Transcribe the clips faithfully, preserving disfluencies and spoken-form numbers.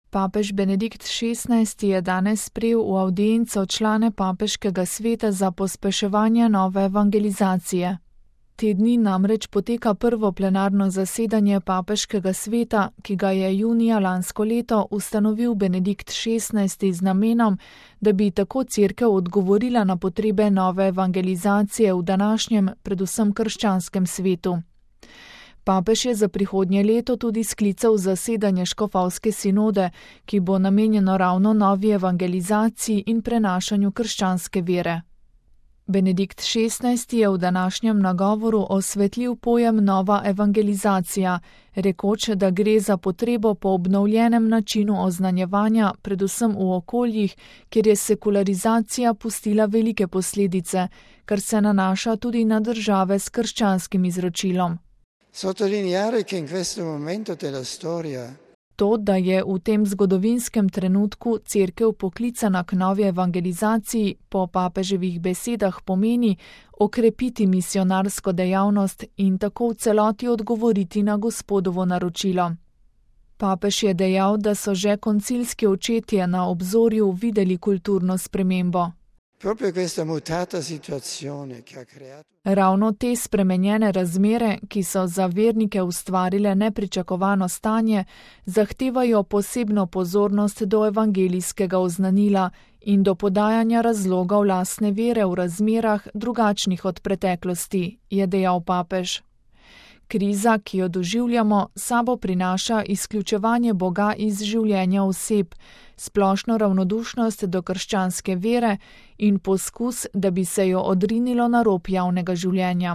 Papež Benedikt šestnajsti je danes sprejel v avdienco člane papeškega sveta za pospeševanje nove evangelizacije. Te dni namreč poteka prvo plenarno zasedanje papeškega sveta, ki ga je junija lansko leto ustanovil Benedikt šestnajsti z namenom, da bi tako cerkev odgovorila na potrebe nove evangelizacije v današnjem, predvsem krščanskem svetu. Papež je za prihodnje leto tudi sklical zasedanje škofovske sinode, ki bo namenjeno ravno novi evangelizaciji in prenašanju krščanske vere. Benedikt šestnajsti je v današnjem nagovoru osvetlil pojem nova evangelizacija, rekoč, da gre za potrebo po obnovljenem načinu oznanjevanja, predvsem v okoljih, kjer je sekularizacija pustila velike posledice, kar se nanaša tudi na države s krščanskim izročilom. Sottolineare che in questo momento della storia To, da je v tem zgodovinskem trenutku cerkev poklicana k novi evangelizaciji, po papeževih besedah pomeni okrepiti misionarsko dejavnost in tako v celoti odgovoriti na Gospodovo naročilo. Papež je dejal, da so že koncilski očetje na obzorju videli kulturno spremembo. Proprio questa mutata situazione che ha creato Ravno te spremenjene razmere, ki so za vernike ustvarile nepričakovano stanje, zahtevajo posebno pozornost do evangelijskega oznanila in do podajanja razlogov lastne vere v razmerah drugačnih od preteklosti, je dejal papež. Kriza, ki jo doživljamo, sabo prinaša izključevanje Boga iz življenja oseb, splošno ravnodušnost do krščanske vere in poskus, da bi se jo odrinilo na rob javnega življenja.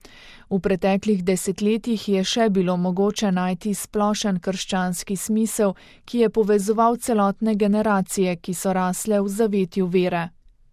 V preteklih desetletjih je še bilo mogoče najti splošen krščanski smisel, ki je povezoval celotne generacije, ki so rasle v zavetju vere.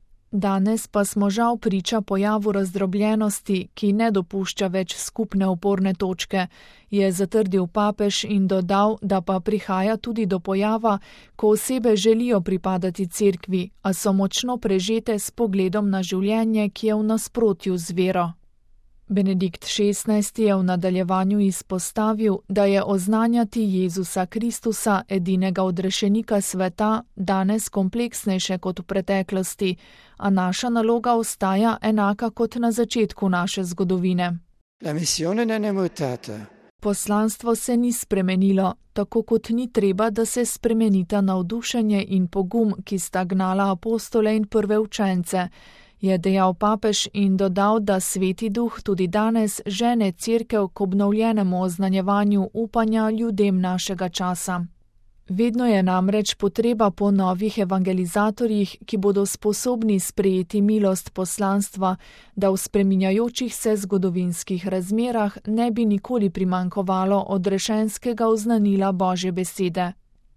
Danes pa smo žal priča pojavu razdrobljenosti, ki ne dopušča več skupne oporne točke, je zatrdil papež in dodal, da pa prihaja tudi do pojava, ko osebe želijo pripadati cerkvi, a so močno prežete s pogledom na življenje, ki je v nasprotju z vero. Benedikt šestnajsti je v nadaljevanju izpostavil, da je oznanjati Jezusa Kristusa, edinega odrešenika sveta, danes kompleksnejše kot v preteklosti, a naša naloga ostaja enaka kot na začetku naše zgodovine. La missione non è mutata. Poslanstvo se ni spremenilo, tako kot ni treba, da se spremenita navdušenje in pogum, ki sta gnala apostole in prve učence, je dejal papež in dodal, da Sveti Duh tudi danes žene cerkev k obnovljenemu oznanjevanju upanja ljudem našega časa. Vedno je namreč potreba po novih evangelizatorjih, ki bodo sposobni sprejeti milost poslanstva, da v spreminjajočih se zgodovinskih razmerah ne bi nikoli primanjkovalo odrešenskega oznanila Božje besede.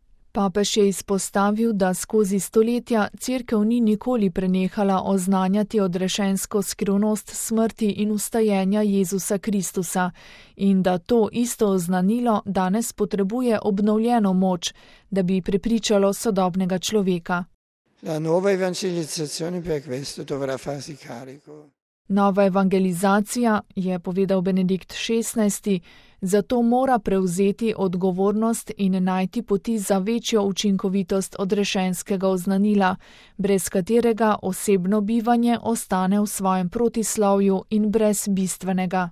Papež je izpostavil, da skozi stoletja cerkev ni nikoli prenehala oznanjati odrešensko skrivnost smrti in vstajenja Jezusa Kristusa in da to isto oznanilo danes potrebuje obnovljeno moč, da bi prepričalo sodobnega človeka. La nuova evangelizzazione per questo dovrà farsi carico. Nova evangelizacija, je povedal Benedikt šestnajsti, zato mora prevzeti odgovornost in najti poti za večjo učinkovitost odrešenskega oznanila, brez katerega osebno bivanje ostane v svojem protislovju in brez bistvenega.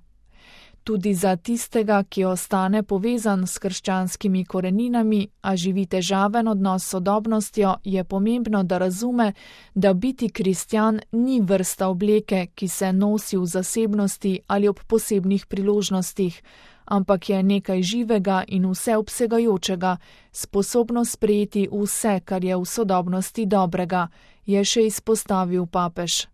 Tudi za tistega, ki ostane povezan s krščanskimi koreninami, a živi težaven odnos s sodobnostjo, je pomembno, da razume, da biti kristjan ni vrsta obleke, ki se nosi v zasebnosti ali ob posebnih priložnostih, ampak je nekaj živega in vseobsegajočega, sposobno sprejeti vse, kar je v sodobnosti dobrega, je še izpostavil papež.